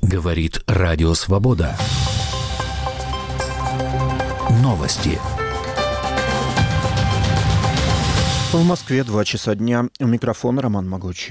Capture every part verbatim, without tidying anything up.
Говорит Радио Свобода. Новости. В Москве два часа дня. У микрофона Роман Могучий.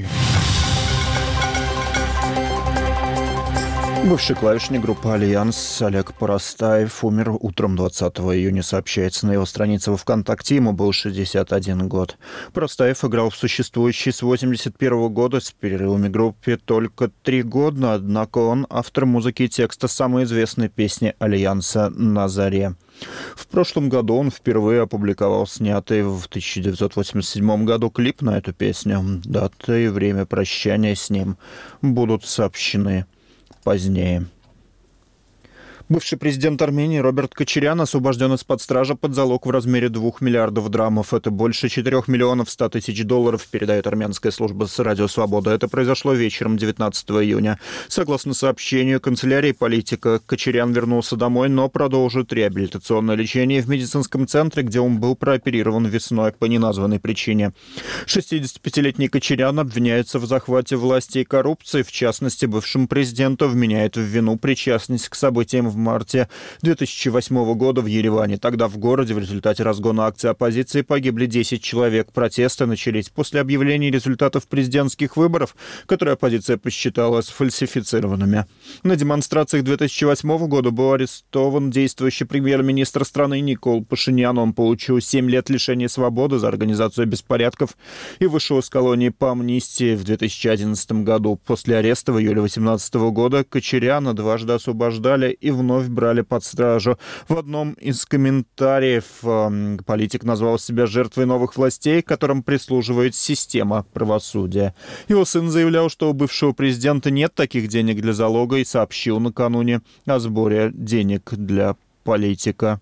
Бывший клавишник группы «Альянс» Олег Поростаев умер утром двадцатого июня, сообщается на его странице во ВКонтакте. Ему был шестьдесят один год. Поростаев играл в существующей с восемьдесят первого года с перерывами группе только три года, однако он автор музыки и текста самой известной песни «Альянса» «На заре». В прошлом году он впервые опубликовал снятый в тысяча девятьсот восемьдесят седьмом году клип на эту песню. Дата и время прощания с ним будут сообщены позднее. Бывший президент Армении Роберт Кочарян освобожден из-под стражи под залог в размере двух миллиардов драмов. Это больше четырех миллионов ста тысяч долларов, передает армянская служба с Радио Свобода. Это произошло вечером девятнадцатого июня. Согласно сообщению канцелярии политика, Кочарян вернулся домой, но продолжит реабилитационное лечение в медицинском центре, где он был прооперирован весной по неназванной причине. шестидесятипятилетний Кочарян обвиняется в захвате власти и коррупции. В частности, бывшему президенту вменяют в вину причастность к событиям в В марте две тысячи восьмого года в Ереване. Тогда в городе в результате разгона акций оппозиции погибли десять человек. Протесты начались после объявления результатов президентских выборов, которые оппозиция посчитала сфальсифицированными. На демонстрациях две тысячи восьмого года был арестован действующий премьер-министр страны Никол Пашинян. Он получил семь лет лишения свободы за организацию беспорядков и вышел из колонии по амнистии в две тысячи одиннадцатом году. После ареста в июле две тысячи восемнадцатого года Кочаряна дважды освобождали и вновь вновь брали под стражу. В одном из комментариев э, политик назвал себя жертвой новых властей, которым прислуживает система правосудия. Его сын заявлял, что у бывшего президента нет таких денег для залога, и сообщил накануне о сборе денег для политика.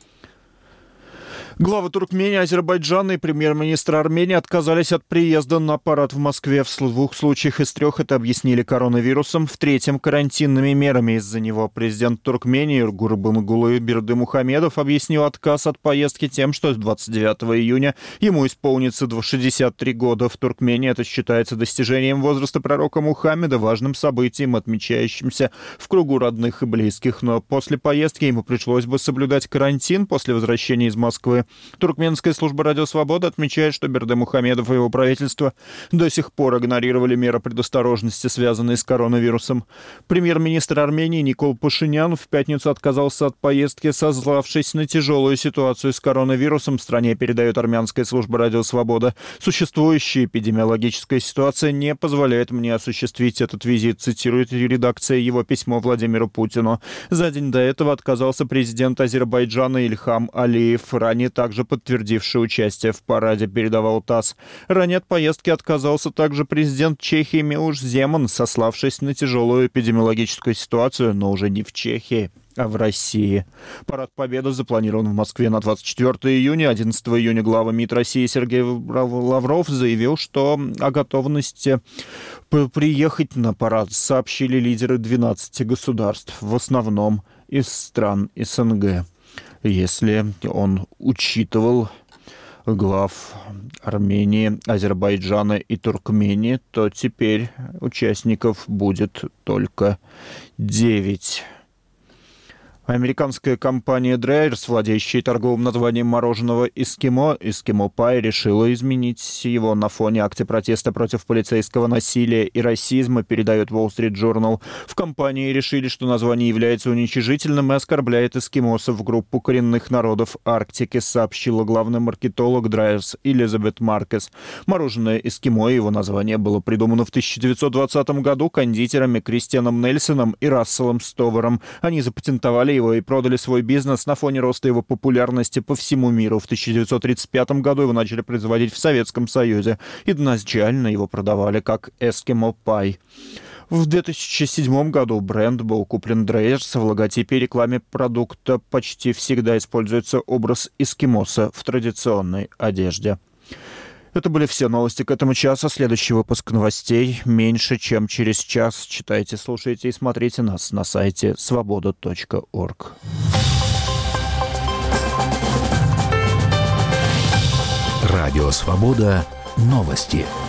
Главы Туркмении, Азербайджана и премьер-министр Армении отказались от приезда на парад в Москве. В двух случаях из трех это объяснили коронавирусом, в третьем – карантинными мерами. Из-за него президент Туркмении Гурбангулы Бердымухамедов объяснил отказ от поездки тем, что двадцать девятого июня ему исполнится шестьдесят три года. В Туркмении это считается достижением возраста пророка Мухаммеда, важным событием, отмечающимся в кругу родных и близких. Но после поездки ему пришлось бы соблюдать карантин после возвращения из Москвы. Туркменская служба «Радио Свобода» отмечает, что Бердымухамедов и его правительство до сих пор игнорировали меры предосторожности, связанные с коронавирусом. Премьер-министр Армении Никол Пашинян в пятницу отказался от поездки, сославшись на тяжелую ситуацию с коронавирусом. В стране, передает армянская служба «Радио Свобода». Существующая эпидемиологическая ситуация не позволяет мне осуществить этот визит, цитирует редакция его письмо Владимиру Путину. За день до этого отказался президент Азербайджана Ильхам Алиев, ранее также подтвердивший участие в параде, передавал ТАСС. Ранее от поездки отказался также президент Чехии Милош Земан, сославшись на тяжелую эпидемиологическую ситуацию, но уже не в Чехии, а в России. Парад Победы запланирован в Москве на двадцать четвёртого июня. одиннадцатого июня глава МИД России Сергей Лавров заявил, что о готовности приехать на парад сообщили лидеры двенадцати государств, в основном из стран СНГ. Если он учитывал глав Армении, Азербайджана и Туркмении, то теперь участников будет только девять. Американская компания Dreyer's, владеющая торговым названием мороженого «Эскимо», «Эскимо Пай», решила изменить его на фоне акций протеста против полицейского насилия и расизма, передает Wall Street Journal. В компании решили, что название является уничижительным и оскорбляет эскимосов, группу коренных народов Арктики, сообщила главный маркетолог Dreyer's Элизабет Маркес. Мороженое «Эскимо» и его название было придумано в тысяча девятьсот двадцатом году кондитерами Кристианом Нельсоном и Расселом Стоваром. Они запатентовали его и продали свой бизнес на фоне роста его популярности по всему миру. В тысяча девятьсот тридцать пятом году его начали производить в Советском Союзе. Изначально его продавали как «Эскимо Пай». В две тысячи седьмом году бренд был куплен Dreyer's. В логотипе и рекламе продукта почти всегда используется образ эскимоса в традиционной одежде. Это были все новости к этому часу. Следующий выпуск новостей меньше, чем через час. Читайте, слушайте и смотрите нас на сайте свобода точка орг. Радио Свобода. Новости.